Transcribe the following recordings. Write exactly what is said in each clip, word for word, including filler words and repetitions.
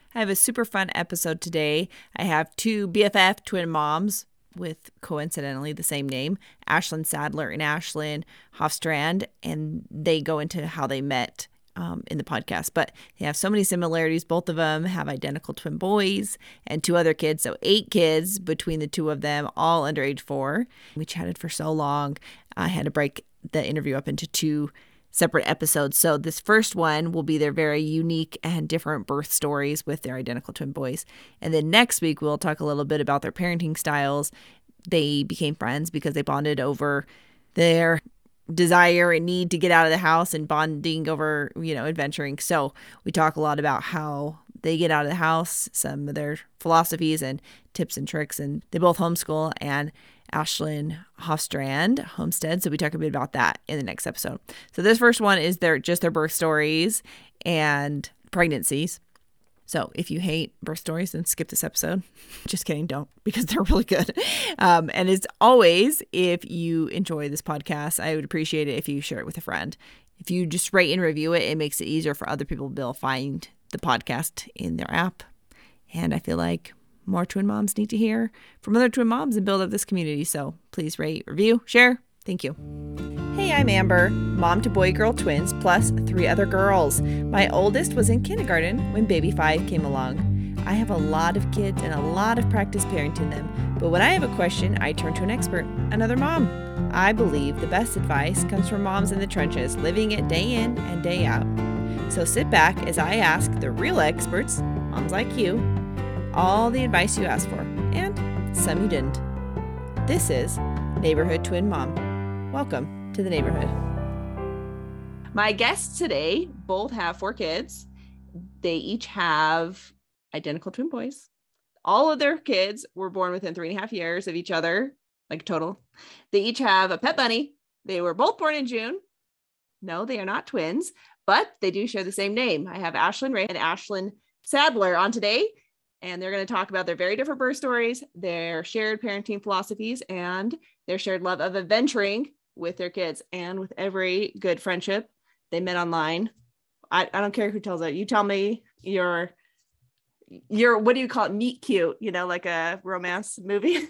I have a super fun episode today. I have two B F F twin moms with coincidentally the same name, Ashlyn Sadler and Ashlyn Hofstrand, and they go into how they met um, in the podcast. But they have so many similarities. Both of them have identical twin boys and two other kids, so eight kids between the two of them, all under age four. We chatted for so long. I had to break the interview up into two separate episodes. So this first one will be their very unique and different birth stories with their identical twin boys. And then next week, we'll talk a little bit about their parenting styles. They became friends because they bonded over their desire and need to get out of the house and bonding over, you know, adventuring. So we talk a lot about how they get out of the house, some of their philosophies and tips and tricks. And they both homeschool, and Ashlyn Hofstrand homestead. So we talk a bit about that in the next episode. So this first one is their just their birth stories and pregnancies. So if you hate birth stories, then skip this episode. Just kidding, don't, because they're really good. Um, and as always, if you enjoy this podcast, I would appreciate it if you share it with a friend. If you just rate and review it, it makes it easier for other people to be able to find the podcast in their app. And I feel like more twin moms need to hear from other twin moms and build up this community. So please rate, review, share. Thank you. Hey, I'm Amber, mom to boy girl twins plus three other girls. My oldest was in kindergarten when baby five came along. I have a lot of kids and a lot of practice parenting them, but when I have a question, I turn to an expert, another mom. I believe the best advice comes from moms in the trenches, living it day in and day out. So sit back as I ask the real experts, moms like you, all the advice you asked for, and some you didn't. This is Neighborhood Twin Mom. Welcome to the neighborhood. My guests today both have four kids. They each have identical twin boys. All of their kids were born within three and a half years of each other, like total. They each have a pet bunny. They were both born in June. No, they are not twins, but they do share the same name. I have Ashlyn Ray and Ashlyn Sadler on today. And they're going to talk about their very different birth stories, their shared parenting philosophies, and their shared love of adventuring with their kids. And with every good friendship, they met online. I, I don't care who tells it. You tell me your, your, what do you call it? Meet cute, you know, like a romance movie.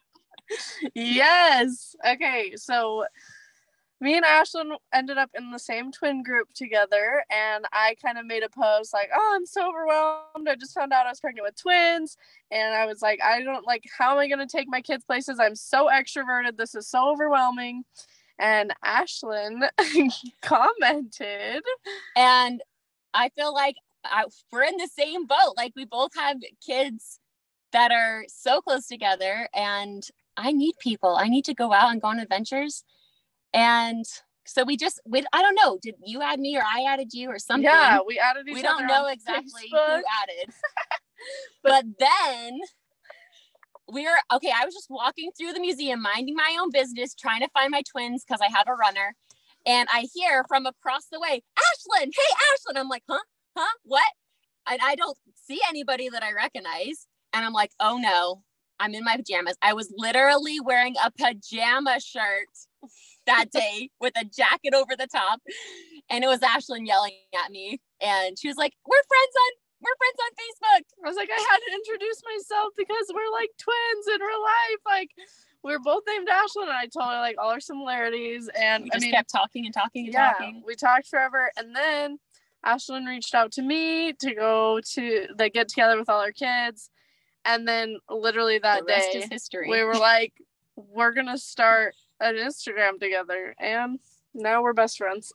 Yes. Okay. So me and Ashlyn ended up in the same twin group together, and I kind of made a post like, oh, I'm so overwhelmed. I just found out I was pregnant with twins. And I was like, I don't like, how am I going to take my kids places? I'm so extroverted. This is so overwhelming. And Ashlyn commented. And I feel like I, we're in the same boat. Like, we both have kids that are so close together, and I need people. I need to go out and go on adventures. And so we just, we, I don't know, did you add me or I added you or something? Yeah, we added each we other. We don't know exactly Facebook. who added. But then we were, okay, I was just walking through the museum, minding my own business, trying to find my twins because I have a runner. And I hear from across the way, Ashlyn, hey, Ashlyn. I'm like, huh, huh, what? And I don't see anybody that I recognize. And I'm like, oh no, I'm in my pajamas. I was literally wearing a pajama shirt that day with a jacket over the top, and it was Ashlyn yelling at me, and she was like, we're friends on we're friends on Facebook. I was like, I had to introduce myself because we're like twins in real life. Like, we're both named Ashlyn, and I told her like all our similarities, and we just I mean, kept talking and talking and yeah, talking. We talked forever, and then Ashlyn reached out to me to go to like get together with all our kids, and then literally that the rest day is history. We were like, we're gonna start an Instagram together, and now we're best friends.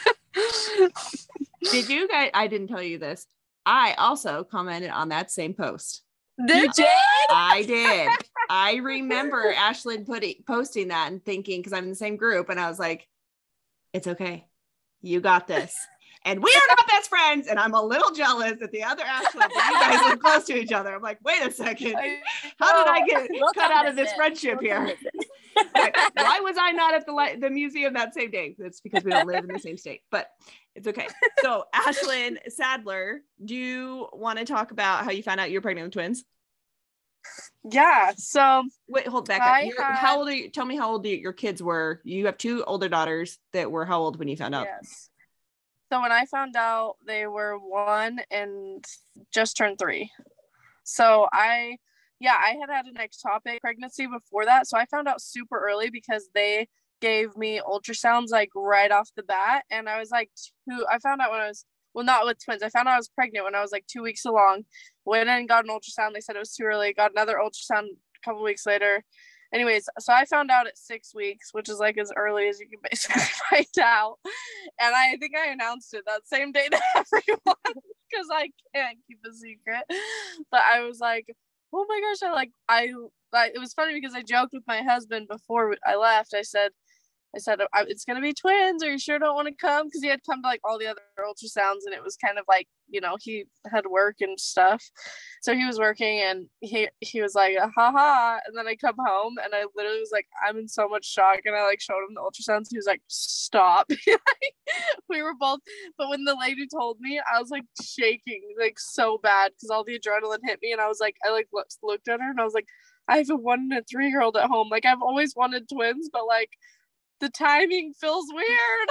Did you guys, I didn't tell you this. I also commented on that same post. Did you? I did. I remember Ashlyn putting posting that and thinking, because I'm in the same group, and I was like, it's okay. You got this. And we are not best friends, and I'm a little jealous that the other Ashlyn, that you guys are close to each other. I'm like, wait a second. How did I get We'll cut out of this it. friendship we'll here? Like, why was I not at the li- the museum that same day? It's because we don't live in the same state, but it's okay. So Ashlyn Sadler, do you want to talk about how you found out you were pregnant with twins? Yeah. So wait, hold back up. You're, had... How old are you? Tell me how old your kids were. You have two older daughters that were how old when you found out? Yes. So when I found out, they were one and just turned three. So I, yeah, I had had an ectopic pregnancy before that. So I found out super early because they gave me ultrasounds like right off the bat. And I was like two, I found out when I was, well, not with twins. I found out I was pregnant when I was like two weeks along. Went in and got an ultrasound. They said it was too early. Got another ultrasound a couple weeks later. Anyways, so I found out at six weeks, which is like as early as you can basically find out. And I think I announced it that same day to everyone because I can't keep a secret. But I was like, oh my gosh, I like, I, I, it was funny because I joked with my husband before I left. I said, I said, it's going to be twins. Are you sure don't want to come? Because he had come to like all the other ultrasounds and it was kind of like, you know, he had work and stuff. So he was working and he, he was like, ha ha. And then I come home and I literally was like, I'm in so much shock. And I like showed him the ultrasounds. He was like, stop. We were both, but when the lady told me, I was like shaking like so bad because all the adrenaline hit me. And I was like, I like looked at her and I was like, I have a one and a three year old at home. Like I've always wanted twins, but like, the timing feels weird.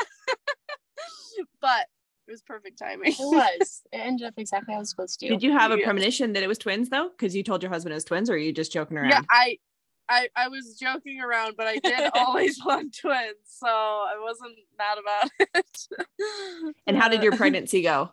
But it was perfect timing. It was. It ended up exactly how it was supposed to. Did you have a Yeah. premonition that it was twins though? Because you told your husband it was twins, or are you just joking around? Yeah, I, I, I was joking around, but I did always want twins, so I wasn't mad about it. And how did your pregnancy go?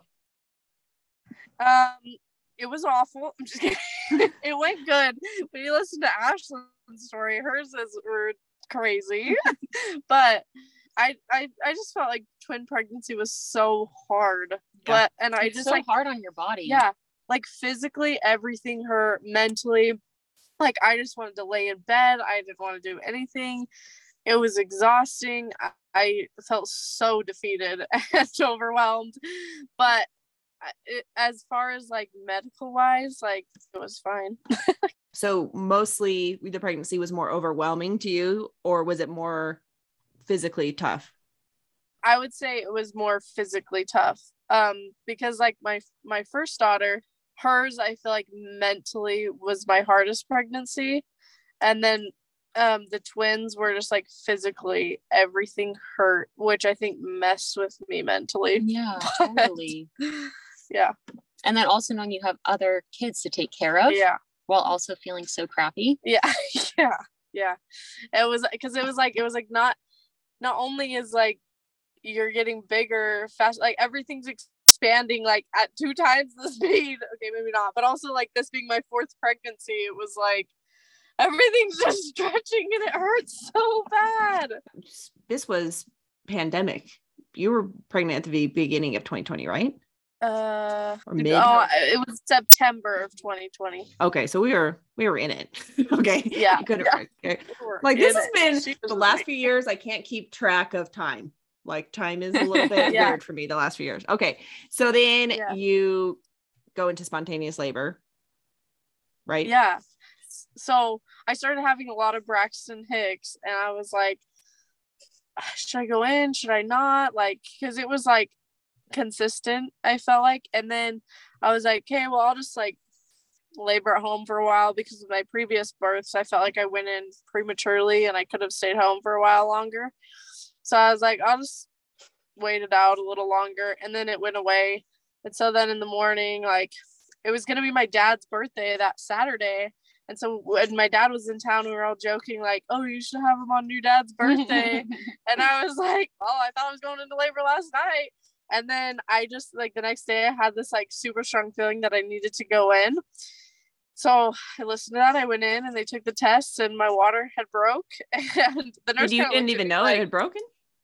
Um, it was awful. I'm just kidding. It went good. When you listen to Ashlyn's story, hers is rude. Crazy. But I, I I just felt like twin pregnancy was so hard. But and I It's just so like hard on your body. yeah, like physically everything hurt, mentally, like I just wanted to lay in bed. I didn't want to do anything. It was exhausting. I, I felt so defeated and overwhelmed. But it, as far as like medical wise, like it was fine. So mostly the pregnancy was more overwhelming to you, or was it more physically tough? I would say it was more physically tough. Um, because like my my first daughter, hers I feel like mentally was my hardest pregnancy. And then um the twins were just like physically everything hurt, which I think messed with me mentally. Yeah, totally. Yeah. And then also knowing you have other kids to take care of. Yeah. While also feeling so crappy. Yeah. Yeah. Yeah. It was because it was like it was like not not only is like you're getting bigger fast, like everything's expanding like at two times the speed. Okay, maybe not, but also like this being my fourth pregnancy, it was like everything's just stretching and it hurts so bad. This was pandemic. You were pregnant at the beginning of twenty twenty, right? Uh, Or mid? oh, it was September of twenty twenty. Okay, so we were we were in it. Okay, Yeah, I couldn't- yeah. okay. We were Like this in has it. been She was the last like- few years. I can't keep track of time. Like time is a little bit Yeah. weird for me the last few years. Okay, so then Yeah. you go into spontaneous labor, right? Yeah. So I started having a lot of Braxton Hicks, and I was like, should I go in? Should I not? Like, because it was like consistent, I felt like. And then I was like, okay, well, I'll just like labor at home for a while because of my previous births. I felt like I went in prematurely and I could have stayed home for a while longer. So I was like, I'll just wait it out a little longer. And then it went away. And so then in the morning, like, it was going to be my dad's birthday that Saturday. And so when my dad was in town, we were all joking, like, oh, you should have him on your dad's birthday. And I was like, oh, I thought I was going into labor last night. And then I just, like, the next day I had this, like, super strong feeling that I needed to go in. So I listened to that. I went in and they took the tests and my water had broke. And the nurse Did you kinda didn't looked at even me know like, it had broken?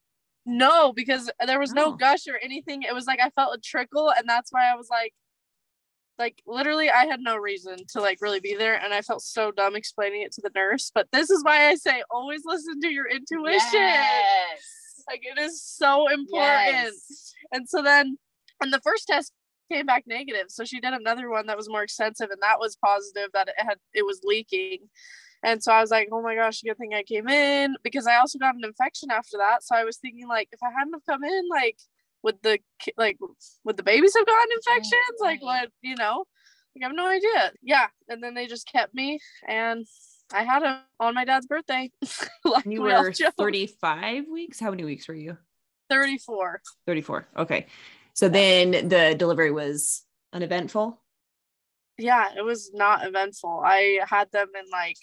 no, because there was no Oh. gush or anything. It was like I felt a trickle, and that's why I was like, like literally, I had no reason to like really be there, and I felt so dumb explaining it to the nurse. But this is why I say always listen to your intuition. Yes. Like it is so important. Yes. And so then, and the first test came back negative, so she did another one that was more extensive, and that was positive that it had it was leaking. And so I was like, oh my gosh, good thing I came in, because I also got an infection after that. So I was thinking, like, if I hadn't have come in, like, would the ki- like would the babies have gotten infections? Right. Like, what, you know? Like, I have no idea. Yeah. And then they just kept me, and I had him on my dad's birthday. Like You we all were joked. thirty-five weeks. How many weeks were you? thirty-four. thirty-four. Okay. So then the delivery was uneventful? Yeah, it was not eventful. I had them in like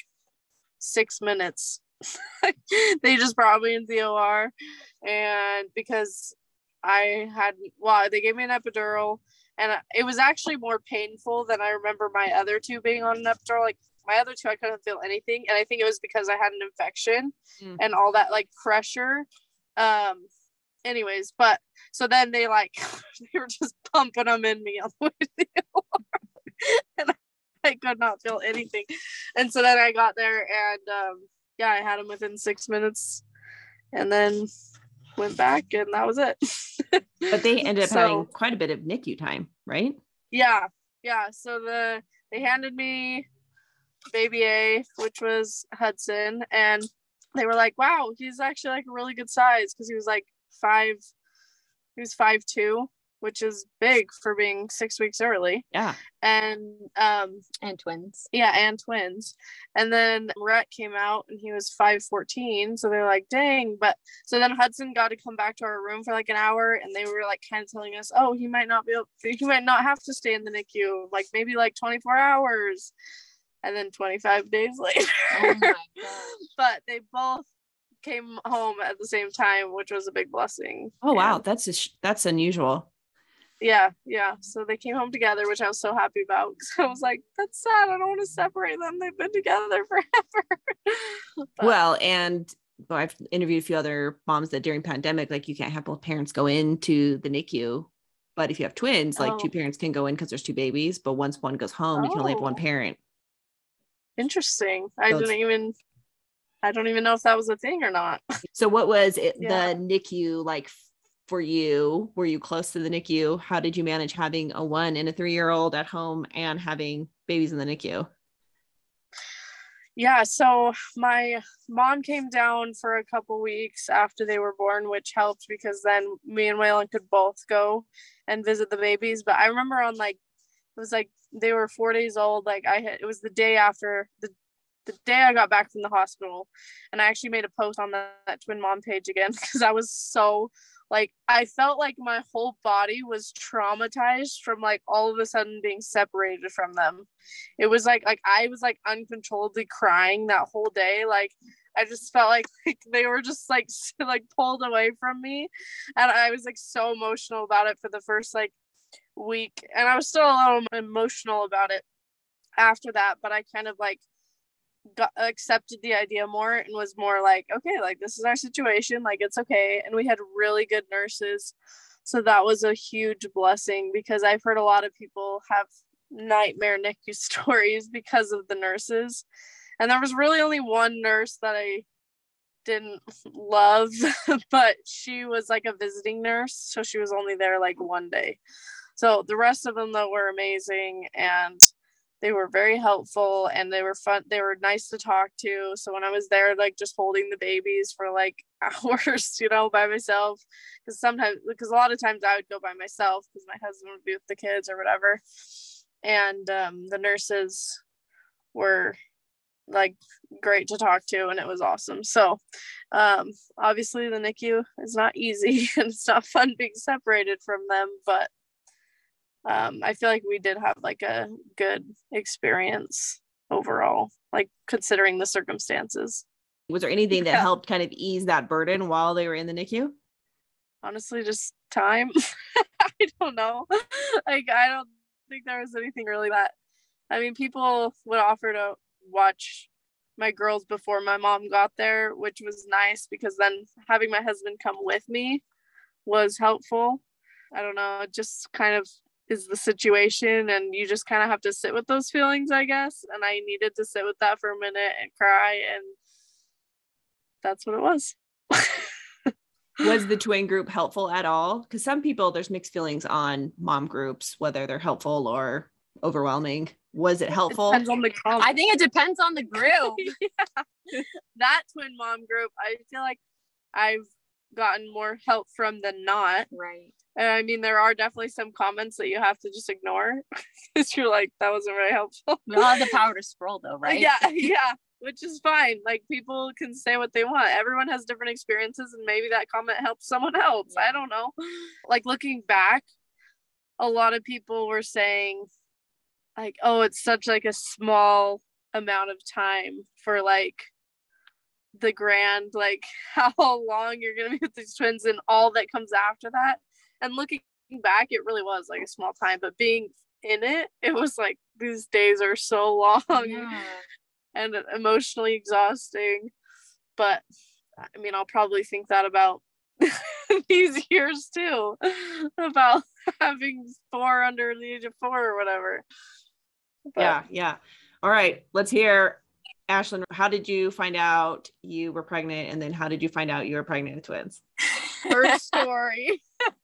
six minutes. They just brought me into the O R, and because I had, well, they gave me an epidural, and it was actually more painful than I remember my other two being on an epidural. Like my other two, I couldn't feel anything, and I think it was because I had an infection mm. and all that like pressure. Um, anyways, but so then they like they were just pumping them in me on the way to the O R, and I could not feel anything. And so then I got there, and um, yeah, I had them within six minutes, and then went back, and that was it. But they ended up so, having quite a bit of N I C U time, right? Yeah, yeah. So the they handed me baby A, which was Hudson, and they were like, "Wow, he's actually like a really good size," because he was like five. He was five two, which is big for being six weeks early. Yeah. And um and twins. Yeah, and twins. And then Rhett came out and he was five fourteen. So they're like, dang. But so then Hudson got to come back to our room for like an hour, and they were like kind of telling us, oh, he might not be able, he might not have to stay in the N I C U, like maybe like twenty-four hours. And then twenty-five days later. Oh my gosh. But they both came home at the same time, which was a big blessing. Oh wow, and that's a sh- that's unusual. Yeah, yeah. So they came home together, which I was so happy about, because I was like, that's sad. I don't want to separate them. They've been together forever. But, well, and well, I've interviewed a few other moms that during pandemic, like you can't have both parents go into the N I C U, but if you have twins, like oh. two parents can go in because there's two babies, but once one goes home, oh. you can only have one parent. Interesting. I so didn't even, I don't even know if that was a thing or not. So what was it, yeah. the N I C U like for you? Were you close to the N I C U? How did you manage having a one and a three-year-old at home and having babies in the N I C U? Yeah, so my mom came down for a couple weeks after they were born, which helped because then me and Waylon could both go and visit the babies. But I remember on like, it was like they were four days old. Like I had, it was the day after the the day I got back from the hospital, and I actually made a post on that, that twin mom page again, because I was so like, I felt like my whole body was traumatized from like all of a sudden being separated from them. It was like, like I was like uncontrollably crying that whole day. Like, I just felt like, like they were just like, like pulled away from me. And I was like so emotional about it for the first like week. And I was still a little emotional about it after that, but I kind of like got accepted the idea more and was more like, okay, like this is our situation, like it's okay. And we had really good nurses, so that was a huge blessing, because I've heard a lot of people have nightmare N I C U stories because of the nurses, and there was really only one nurse that I didn't love, but she was like a visiting nurse, so she was only there like one day. So the rest of them though were amazing, and they were very helpful, and they were fun. They were nice to talk to. So when I was there, like just holding the babies for like hours, you know, by myself, because sometimes, because a lot of times I would go by myself because my husband would be with the kids or whatever. And um, the nurses were like great to talk to, and it was awesome. So um, obviously the N I C U is not easy, and it's not fun being separated from them, but Um, I feel like we did have like a good experience overall, like considering the circumstances. Was there anything that yeah. helped kind of ease that burden while they were in the N I C U? Honestly, just time. I don't know. Like, I don't think there was anything really that, I mean, people would offer to watch my girls before my mom got there, which was nice, because then having my husband come with me was helpful. I don't know, it just kind of is the situation, and you just kind of have to sit with those feelings, I guess. And I needed to sit with that for a minute and cry, and that's what it was. Was the twin group helpful at all? Because some people, there's mixed feelings on mom groups, whether they're helpful or overwhelming. Was it helpful? It depends on the group. I think it depends on the group. Yeah. That twin mom group, I feel like I've gotten more help from than not. Right. And I mean, there are definitely some comments that you have to just ignore, because you're like, that wasn't very helpful. You have the power to scroll though, right? Yeah, yeah. which is fine. Like, people can say what they want. Everyone has different experiences, and maybe that comment helps someone else. I don't know. Like, looking back, a lot of people were saying, like, oh, it's such like a small amount of time for like the grand, like how long you're gonna be with these twins and all that comes after that. And looking back, it really was like a small time, but being in it, it was like, these days are so long. Yeah. And emotionally exhausting. But I mean, I'll probably think that about these years too, about having four under the age of four or whatever. But, yeah yeah all right, let's hear, Ashlyn, how did you find out you were pregnant, and then how did you find out you were pregnant with twins? Her story.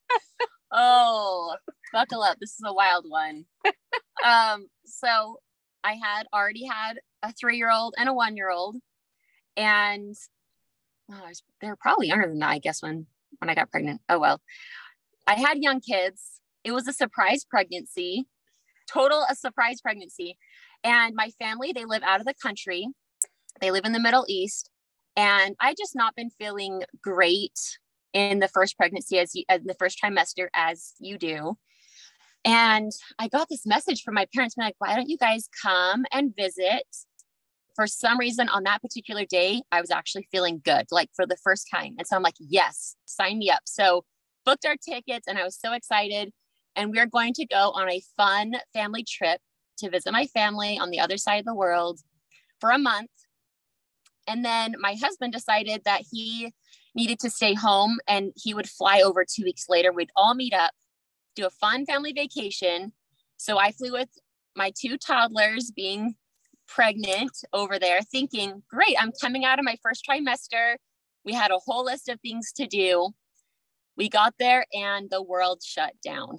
Oh, buckle up, this is a wild one. Um so I had already had a three-year-old and a one-year-old, and oh, I was, they were probably younger than that, I guess, when when I got pregnant. Oh well, I had young kids. It was a surprise pregnancy, total a surprise pregnancy. And my family, they live out of the country. They live in the Middle East, and I just not been feeling great in the first pregnancy, as you, as the first trimester, as you do. And I got this message from my parents, being like, why don't you guys come and visit? For some reason on that particular day, I was actually feeling good, like for the first time. And so I'm like, yes, sign me up. So booked our tickets, and I was so excited. And we're going to go on a fun family trip to visit my family on the other side of the world for a month. And then my husband decided that he needed to stay home, and he would fly over two weeks later. We'd all meet up, do a fun family vacation. So I flew with my two toddlers, being pregnant, over there, thinking, great, I'm coming out of my first trimester. We had a whole list of things to do. We got there and the world shut down.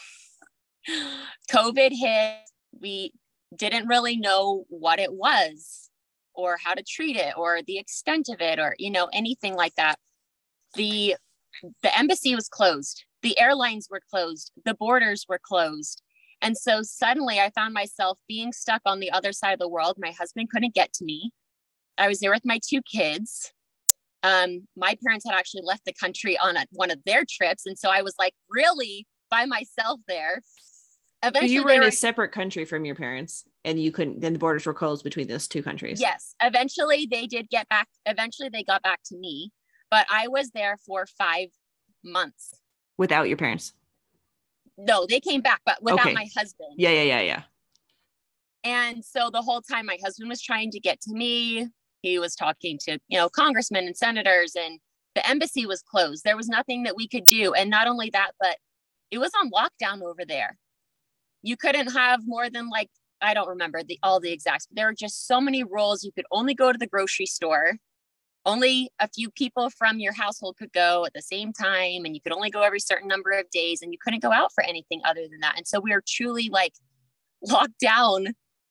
COVID hit. We didn't really know what it was or how to treat it or the extent of it, or, you know, anything like that. The, the embassy was closed. The airlines were closed. The borders were closed. And so suddenly I found myself being stuck on the other side of the world. My husband couldn't get to me. I was there with my two kids. Um, my parents had actually left the country on a, one of their trips. And so I was like really by myself there. Eventually, you were in were, a separate country from your parents, and you couldn't, then the borders were closed between those two countries. Yes. Eventually they did get back. Eventually they got back to me, but I was there for five months. Without your parents? No, they came back, but without okay. my husband. Yeah, yeah, yeah, yeah. And so the whole time my husband was trying to get to me. He was talking to, you know, congressmen and senators, and the embassy was closed. There was nothing that we could do. And not only that, but it was on lockdown over there. You couldn't have more than like, I don't remember the all the exacts, but there were just so many rules. You could only go to the grocery store. Only a few people from your household could go at the same time, and you could only go every certain number of days, and you couldn't go out for anything other than that. And so we were truly like locked down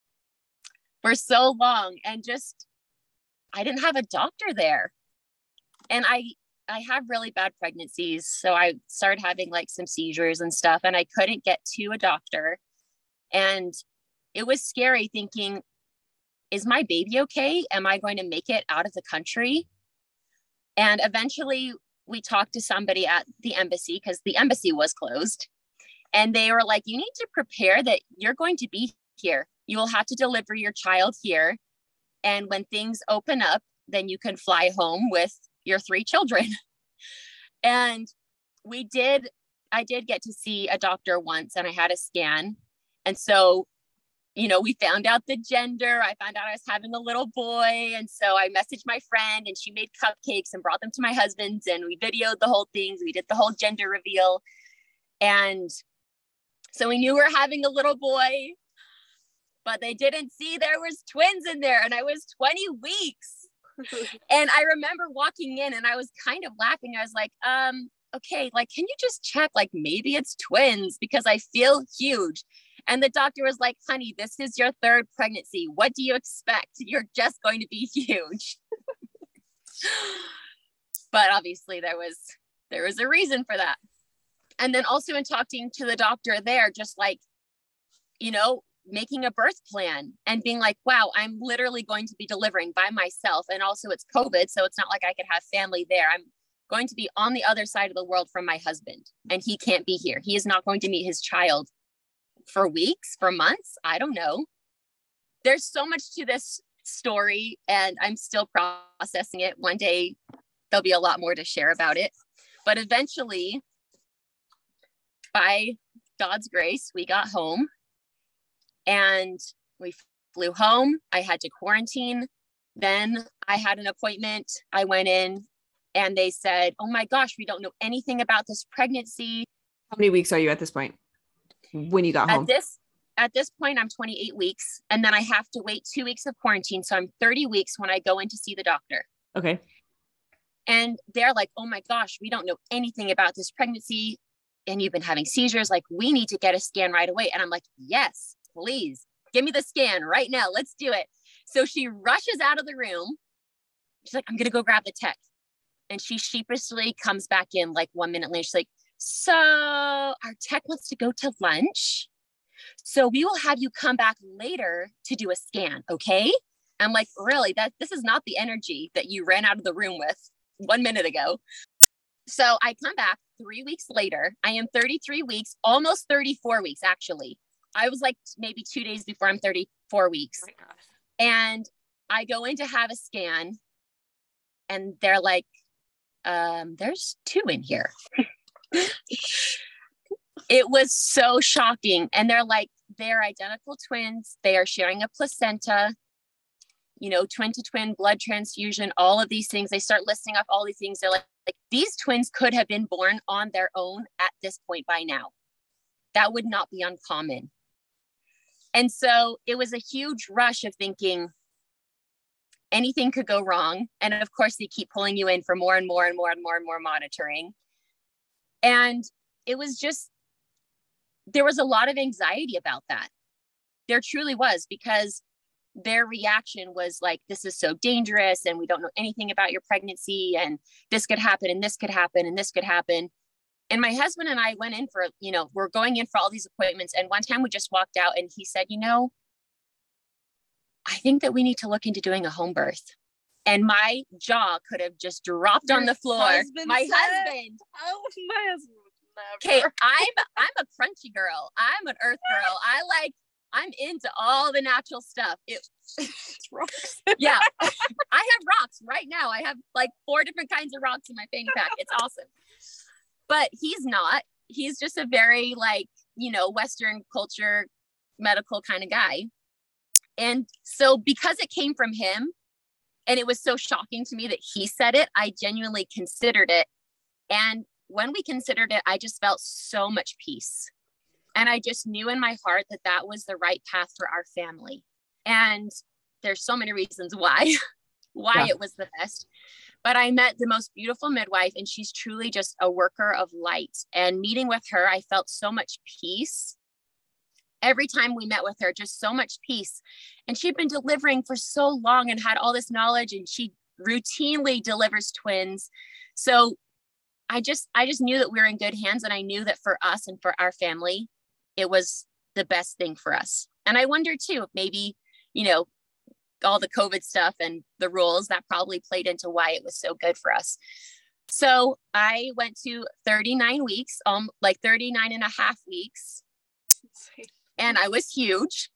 for so long, and just, I didn't have a doctor there. And I, I have really bad pregnancies. So I started having like some seizures and stuff, and I couldn't get to a doctor. And it was scary thinking, is my baby okay? Am I going to make it out of the country? And eventually we talked to somebody at the embassy, because the embassy was closed. And they were like, you need to prepare that you're going to be here. You will have to deliver your child here. And when things open up, then you can fly home with your three children. And we did, I did get to see a doctor once, and I had a scan. And so, you know, we found out the gender. I found out I was having a little boy. And so I messaged my friend, and she made cupcakes and brought them to my husband's, and we videoed the whole thing. We did the whole gender reveal. And so we knew we were having a little boy, but they didn't see there was twins in there, and I was twenty weeks. And I remember walking in, and I was kind of laughing. I was like, um, okay, like, can you just check, like, maybe it's twins, because I feel huge. And the doctor was like, honey, this is your third pregnancy. What do you expect? You're just going to be huge. But obviously there was, there was a reason for that. And then also in talking to the doctor there, just like, you know, making a birth plan and being like, wow, I'm literally going to be delivering by myself. And also it's COVID. So it's not like I could have family there. I'm going to be on the other side of the world from my husband, and he can't be here. He is not going to meet his child for weeks, for months. I don't know. There's so much to this story, and I'm still processing it. One day there'll be a lot more to share about it. But eventually, by God's grace, we got home and we flew home. I had to quarantine. Then I had an appointment. I went in and they said, oh my gosh, we don't know anything about this pregnancy. How many weeks are you at this point when you got home? At this, at this point, I'm twenty-eight weeks. And then I have to wait two weeks of quarantine. So I'm thirty weeks when I go in to see the doctor. Okay. And they're like, oh my gosh, we don't know anything about this pregnancy. And you've been having seizures. Like, we need to get a scan right away. And I'm like, yes, please give me the scan right now. Let's do it. So she rushes out of the room. She's like, I'm going to go grab the tech. And she sheepishly comes back in like one minute later. She's like, so our tech wants to go to lunch. So we will have you come back later to do a scan. Okay. I'm like, really? That this is not the energy that you ran out of the room with one minute ago. So I come back three weeks later. I am thirty-three weeks, almost thirty-four weeks, actually. I was like maybe two days before I'm thirty-four weeks. Oh my gosh. And I go in to have a scan and they're like, um, there's two in here. It was so shocking. And they're like, they're identical twins. They are sharing a placenta, you know, twin to twin blood transfusion, all of these things. They start listing up all these things. They're like, like, these twins could have been born on their own at this point by now. That would not be uncommon. And so it was a huge rush of thinking anything could go wrong. And of course, they keep pulling you in for more and more and more and more and more monitoring. And it was just, there was a lot of anxiety about that. There truly was, because their reaction was like, this is so dangerous and we don't know anything about your pregnancy and this could happen and this could happen and this could happen. And my husband and I went in for, you know, we're going in for all these appointments. And one time we just walked out and he said, you know, I think that we need to look into doing a home birth. And my jaw could have just dropped Your on the floor. Husband my said, husband. Oh, my husband would Okay, never. I'm I'm a crunchy girl. I'm an earth girl. I like, I'm into all the natural stuff. It, It's rocks. yeah, I have rocks right now. I have like four different kinds of rocks in my fanny pack. It's awesome. But he's not. He's just a very like, you know, Western culture, medical kind of guy. And so because it came from him and it was so shocking to me that he said it, I genuinely considered it. And when we considered it, I just felt so much peace. And I just knew in my heart that that was the right path for our family. And there's so many reasons why, why yeah. it was the best. But I met the most beautiful midwife, and she's truly just a worker of light. And meeting with her, I felt so much peace. Every time we met with her, just so much peace. And she'd been delivering for so long and had all this knowledge, and she routinely delivers twins. So I just, I just knew that we were in good hands. And I knew that for us and for our family, it was the best thing for us. And I wonder too, maybe, you know, all the COVID stuff and the rules that probably played into why it was so good for us. So I went to thirty-nine weeks, um, like thirty-nine and a half weeks. And I was huge.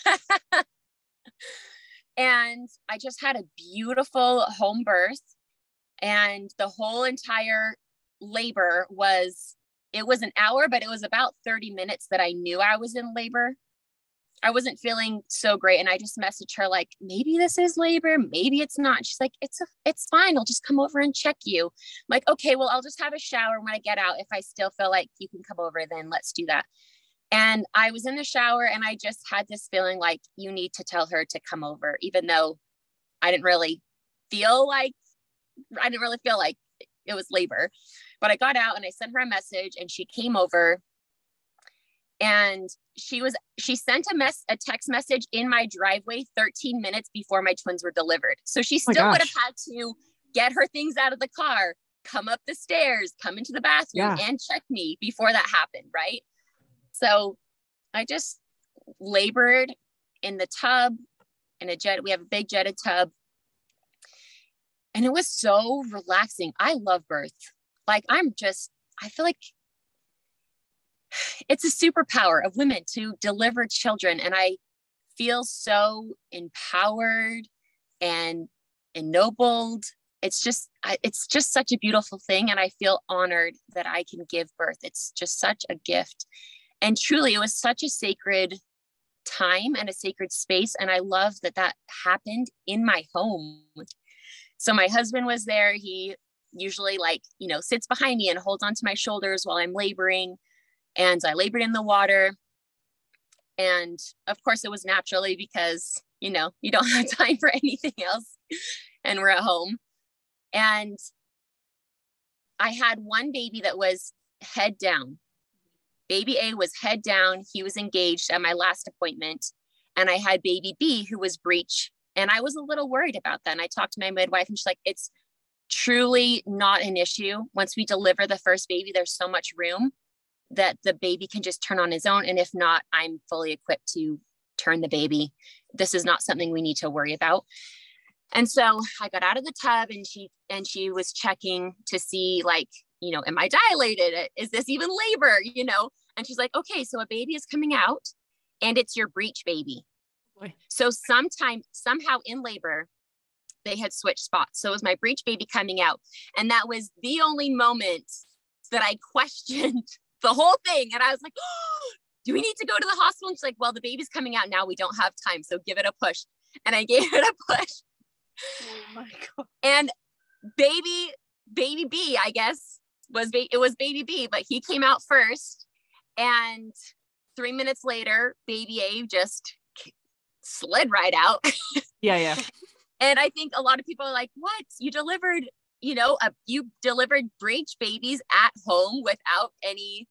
And I just had a beautiful home birth. And the whole entire labor was, it was an hour, but it was about thirty minutes that I knew I was in labor. I wasn't feeling so great. And I just messaged her like, maybe this is labor, maybe it's not. And she's like, it's a, it's fine. I'll just come over and check you. I'm like, okay, well, I'll just have a shower when I get out. If I still feel like you can come over, then let's do that. And I was in the shower and I just had this feeling like you need to tell her to come over, even though I didn't really feel like, I didn't really feel like it was labor. But I got out and I sent her a message and she came over. And she was, she sent a mess, a text message in my driveway thirteen minutes before my twins were delivered. So she still oh would have had to get her things out of the car, come up the stairs, come into the bathroom yeah. and check me before that happened. Right. So I just, labored in the tub, in a jet. We have a big jetted tub. And it was so relaxing. I love birth. Like, I'm just, I feel like it's a superpower of women to deliver children. And I feel so empowered and ennobled. It's just, I, it's just such a beautiful thing. And I feel honored that I can give birth. It's just such a gift. And truly, it was such a sacred time and a sacred space. And I love that that happened in my home. So my husband was there. He usually, like, you know, sits behind me and holds onto my shoulders while I'm laboring. And I labored in the water. And of course it was naturally, because, you know, you don't have time for anything else and we're at home. And I had one baby that was head down. Baby A was head down. He was engaged at my last appointment. And I had baby B, who was breech. And I was a little worried about that. And I talked to my midwife, and she's like, it's truly not an issue. Once we deliver the first baby, there's so much room that the baby can just turn on his own. And if not, I'm fully equipped to turn the baby. This is not something we need to worry about. And so I got out of the tub, and she, and she was checking to see, like, you know, am I dilated? Is this even labor? You know? And she's like, okay, so a baby is coming out and it's your breech baby. Boy. So sometime, somehow in labor, they had switched spots. So it was my breech baby coming out. And that was the only moment that I questioned the whole thing. And I was like, oh, do we need to go to the hospital? And she's like, well, the baby's coming out now. We don't have time. So give it a push. And I gave it a push. Oh my God. And baby, baby B, I guess, was, ba- it was baby B, but he came out first. And three minutes later, baby A just slid right out. Yeah, yeah. And I think a lot of people are like, what? You delivered, you know, a, you delivered breech babies at home without any,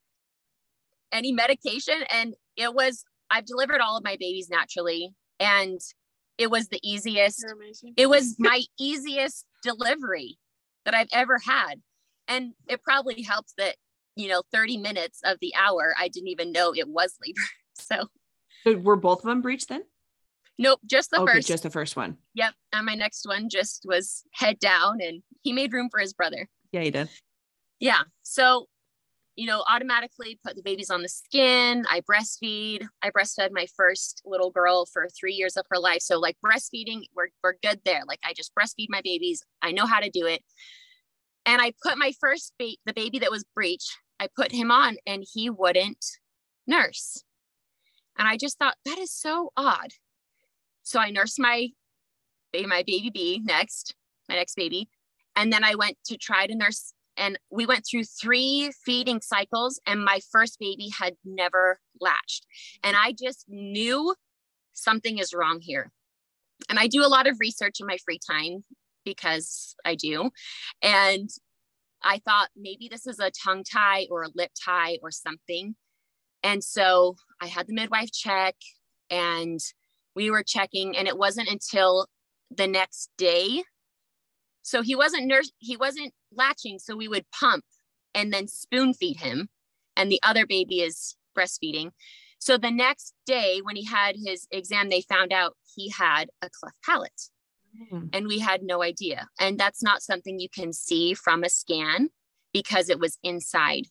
any medication. And it was, I've delivered all of my babies naturally. And it was the easiest, You're amazing. it was my easiest delivery that I've ever had. And it probably helps that, you know, thirty minutes of the hour, I didn't even know it was labor. So, So were both of them breech then? nope, just the Okay, first. just the first one. Yep. And my next one just was head down, and he made room for his brother. Yeah, you did. Yeah. So, you know, automatically put the babies on the skin. I breastfeed. I breastfed my first little girl for three years of her life. So like breastfeeding, we're, we're good there. Like I just breastfeed my babies. I know how to do it. And I put my first, ba- the baby that was breech, I put him on and he wouldn't nurse. And I just thought, that is so odd. So I nursed my baby, my baby B next, my next baby. And then I went to try to nurse, and we went through three feeding cycles, and my first baby had never latched. And I just knew something is wrong here. And I do a lot of research in my free time, because I do. And I thought maybe this is a tongue tie or a lip tie or something. And so I had the midwife check, and we were checking, and it wasn't until the next day. So he wasn't nurse, he wasn't latching. So we would pump and then spoon feed him, and the other baby is breastfeeding. So the next day when he had his exam, they found out he had a cleft palate. Mm. And we had no idea. And that's not something you can see from a scan because it was inside.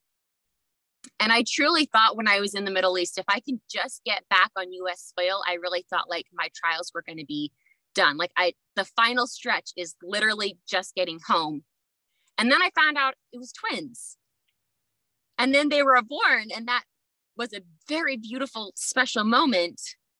And I truly thought when I was in the Middle East, if I could just get back on U S soil, I really thought like my trials were going to be done. Like I, the final stretch is literally just getting home. And then I found out it was twins. And then they were born, and that was a very beautiful, special moment.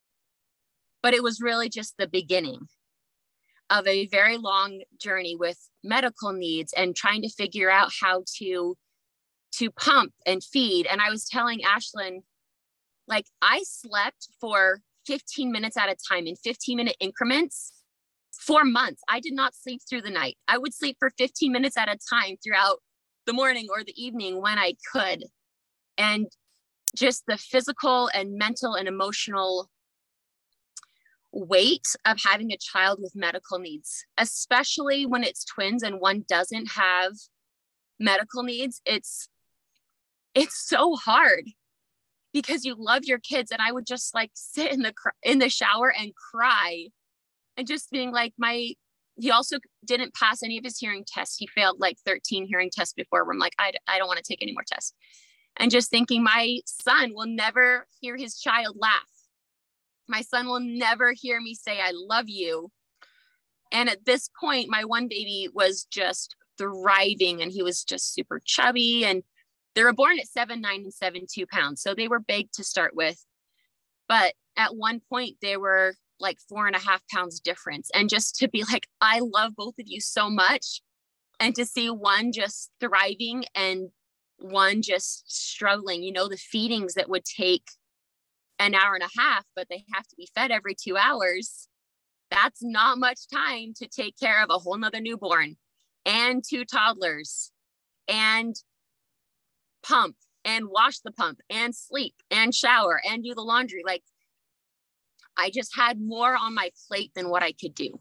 But it was really just the beginning of a very long journey with medical needs and trying to figure out how to, to pump and feed. And I was telling Ashlyn, like I slept for fifteen minutes at a time in fifteen minute increments for months. I did not sleep through the night. I would sleep for fifteen minutes at a time throughout the morning or the evening when I could. And just the physical and mental and emotional weight of having a child with medical needs, especially when it's twins and one doesn't have medical needs, it's, it's so hard. because you love your kids. And I would just like sit in the, cr- in the shower and cry and just being like, my, he also didn't pass any of his hearing tests. He failed like thirteen hearing tests before, where I'm like, I, I don't want to take any more tests. And just thinking my son will never hear his child laugh. My son will never hear me say, I love you. And at this point, my one baby was just thriving, and he was just super chubby, and they were born at seven, nine, and seven, two pounds. So they were big to start with. But at one point they were like four and a half pounds difference. And just to be like, I love both of you so much. And to see one just thriving and one just struggling, you know, the feedings that would take an hour and a half, but they have to be fed every two hours. That's not much time to take care of a whole nother newborn and two toddlers and pump and wash the pump and sleep and shower and do the laundry. Like, I just had more on my plate than what I could do.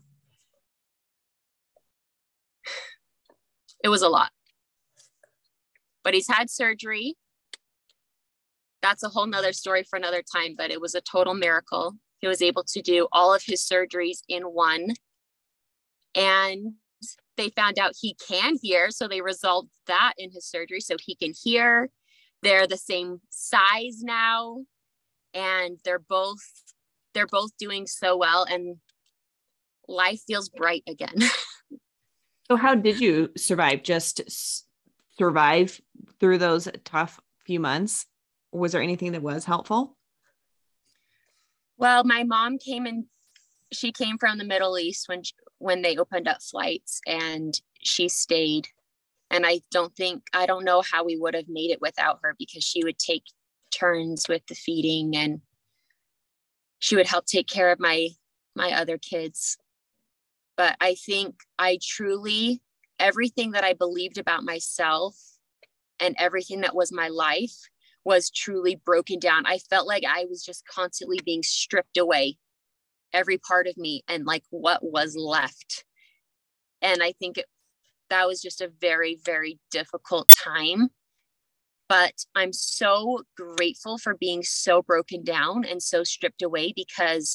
It was a lot. But he's had surgery. That's a whole nother story for another time, but it was a total miracle. He was able to do all of his surgeries in one. And they found out he can hear, so they resolved that in his surgery, so he can hear. They're the same size now, and they're both they're both doing so well, and life feels bright again. So how did you survive? Just s- survive through those tough few months? Or was there anything that was helpful? Well, my mom came in, she came from the Middle East when when they opened up flights, and she stayed. And I don't think, I don't know how we would have made it without her, because she would take turns with the feeding, and she would help take care of my, my other kids. But I think I truly, everything that I believed about myself and everything that was my life was truly broken down. I felt like I was just constantly being stripped away, every part of me, and like what was left. And I think it, that was just a very, very difficult time. But I'm so grateful for being so broken down and so stripped away, because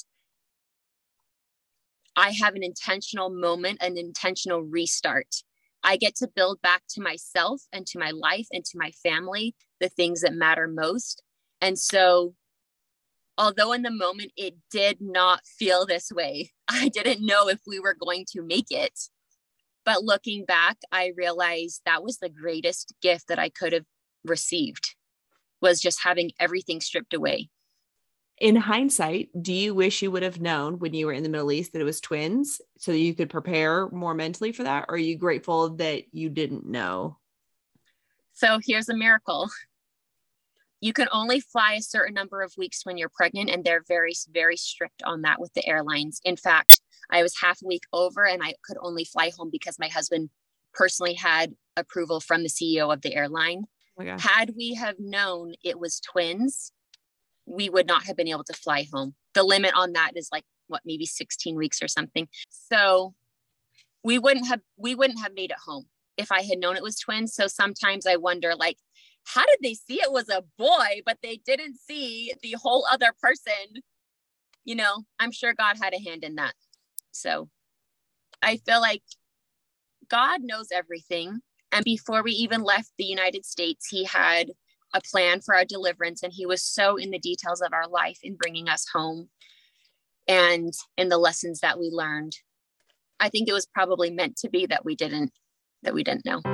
I have an intentional moment, an intentional restart. I get to build back to myself and to my life and to my family the things that matter most. And so, although in the moment it did not feel this way, I didn't know if we were going to make it. But looking back, I realized that was the greatest gift that I could have received, was just having everything stripped away. In hindsight, do you wish you would have known when you were in the Middle East that it was twins so that you could prepare more mentally for that? Or are you grateful that you didn't know? So here's a miracle. You can only fly a certain number of weeks when you're pregnant, and they're very, very strict on that with the airlines. In fact, I was half a week over, and I could only fly home because my husband personally had approval from the C E O of the airline. Oh my gosh. Had we have known it was twins, we would not have been able to fly home. The limit on that is like, what, maybe sixteen weeks or something. So we wouldn't have, we wouldn't have made it home if I had known it was twins. So sometimes I wonder, like, how did they see it was a boy, but they didn't see the whole other person? You know, I'm sure God had a hand in that. So I feel like God knows everything. And before we even left the United States, he had a plan for our deliverance. And he was so in the details of our life in bringing us home and in the lessons that we learned. I think it was probably meant to be that we didn't, that we didn't know.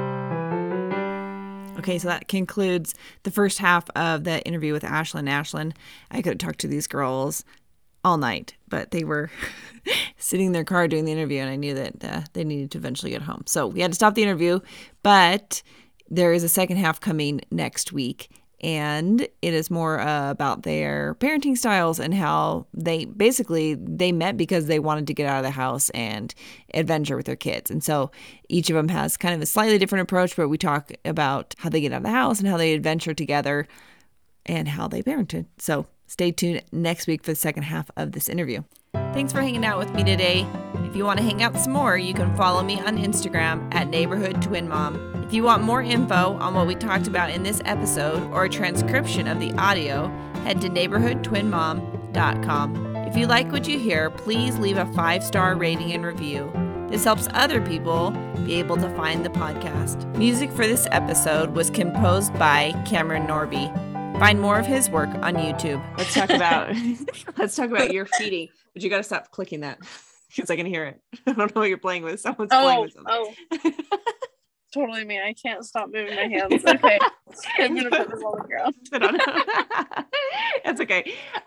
Okay, so that concludes the first half of the interview with Ashlyn. Ashlyn, I could have talked to these girls all night, but they were sitting in their car doing the interview, and I knew that uh, they needed to eventually get home. So we had to stop the interview, but there is a second half coming next week, and it is more uh, about their parenting styles and how they basically they met because they wanted to get out of the house and adventure with their kids. And so each of them has kind of a slightly different approach, but we talk about how they get out of the house and how they adventure together and how they parented. So stay tuned next week for the second half of this interview. Thanks for hanging out with me today. If you want to hang out some more, you can follow me on Instagram at Neighborhood Twin Mom. If you want more info on what we talked about in this episode or a transcription of the audio, head to neighborhood twin mom dot com. If you like what you hear, please leave a five-star rating and review. This helps other people be able to find the podcast. Music for this episode was composed by Cameron Norby. Find more of his work on YouTube. Let's talk about let's talk about your feeding. But you got to stop clicking that because I can hear it. I don't know what you're playing with. Someone's Oh, playing with something. oh. Totally me. I can't stop moving my hands. Okay. I'm gonna put this on the ground. I don't know. That's okay.